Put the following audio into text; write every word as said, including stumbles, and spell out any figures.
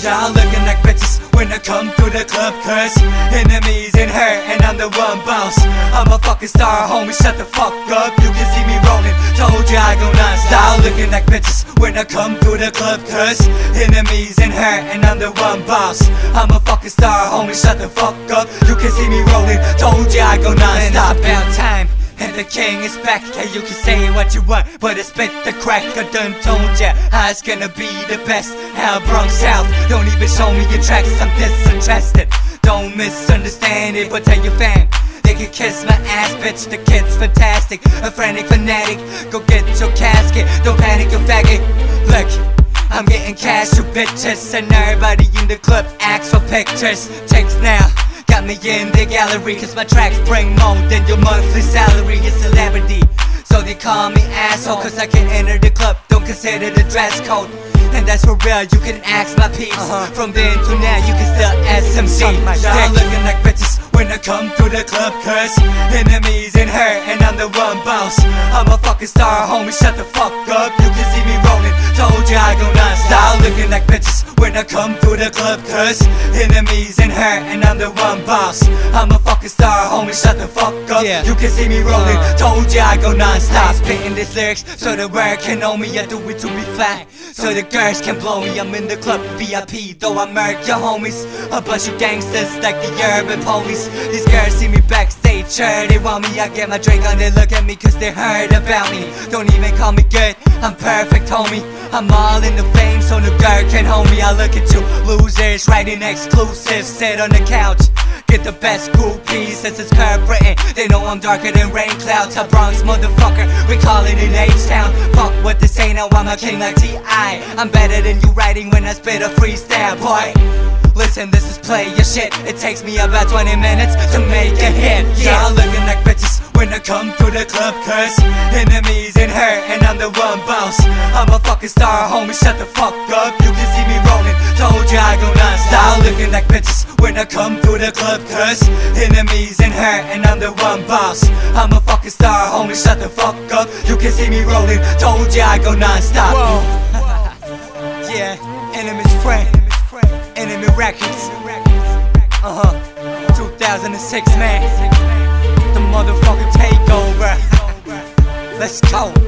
Y'all looking like bitches when I come through the club, cause enemies in her and I'm the one boss. I'm a fucking star, homie, shut the fuck up. You can see me rolling, told you I go non-stop. Y'all looking like bitches when I come through the club, cause enemies in her and I'm the one boss. I'm a fucking star, homie, shut the fuck up. You can see me rolling, told you I go non-stop. It's about time, and the king is back. Yeah, you can say what you want, but it's spit the crack. I done told ya how it's gonna be the best. How Bronx South, don't even show me your tracks, I'm disinterested. Don't misunderstand it, but tell your fam they can kiss my ass, bitch, the kid's fantastic. A frantic fanatic, go get your casket. Don't panic, you faggot. Look, I'm getting cash, you bitches. And everybody in the club asks for pictures. Takes now, got me in the gallery, cause my tracks bring more than your monthly salary. A celebrity, so they call me asshole, cause I can enter the club, don't consider the dress code. And that's for real, you can ask my peeps. uh-huh. From then to now, you can still S M C. Y'all looking like bitches when I come through the club, cause enemies in her and I'm the one boss. I'm a fucking star, homie, shut the fuck up. You can see me rolling, told you I go non-stop. Y'all looking like bitches when I come through the club, cause enemies in her and I'm the one boss. I'm a fucking star, homie, shut the fuck up. yeah. You can see me rolling, uh, told you I go non-stop. Spitting these lyrics so the world can know me. I do it to be fly, so the girls can blow me. I'm in the club V I P, though I murk your homies. A bunch of gangsters like the urban police. These girls see me backstage, sure they want me. I get my drink on, they look at me cause they heard about me. Don't even call me good, I'm perfect, homie. I'm all in the fame so the girl can hold me. I look at you losers writing exclusives, sit on the couch, get the best groupies. Since it's Curb Britain, they know I'm darker than rain clouds. A Bronx motherfucker, we call it in H-Town. Fuck what they say, now I'm a king like T I I'm better than you writing when I spit a freestyle, boy. Listen, this is play your shit. It takes me about twenty minutes to make a hit. Yeah, y'all looking like bitches when I come through the club, cause enemies in her and I'm the one boss. I'm a fucking star, homie, shut the fuck up. You can see me rolling, told you I go non-stop. Y'all looking like bitches when I come through the club, cause enemies in her and I'm the one boss. I'm a fucking star, homie, shut the fuck up. You can see me rolling, told you I go non-stop. Yeah, enemy's friend, Enemy Records. Uh-huh, two thousand six, man. The motherfucking takeover. Let's go.